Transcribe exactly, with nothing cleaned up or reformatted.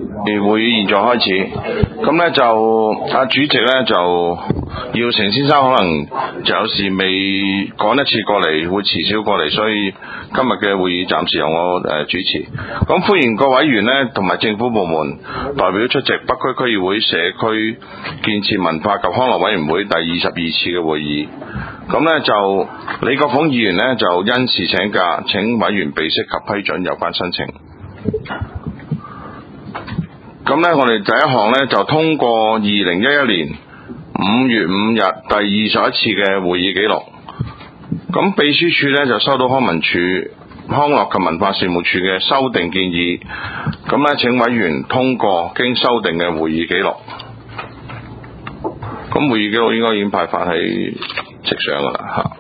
會議現在開始，咁呢就阿主席呢就耀成先生可能就有事未趕一次過嚟，會遲少過嚟，所以今日嘅會議暫時由我誒主持。咁歡迎各委員呢同埋政府部門代表出席北區區議會社區建設文化及康樂委員會第二十二次嘅會議。咁呢就李國鳳議員呢就因事請假，請委員備悉及批准有關申請。咁呢，我哋第一項呢就通過二零一一年五月五日第二十一次嘅會議記錄。咁秘書處呢就收到康文署康樂及文化事務處嘅修訂建議，咁呢請委員通過經修訂嘅會議記錄。咁會議記錄應該已經派發喺席上㗎啦嚇。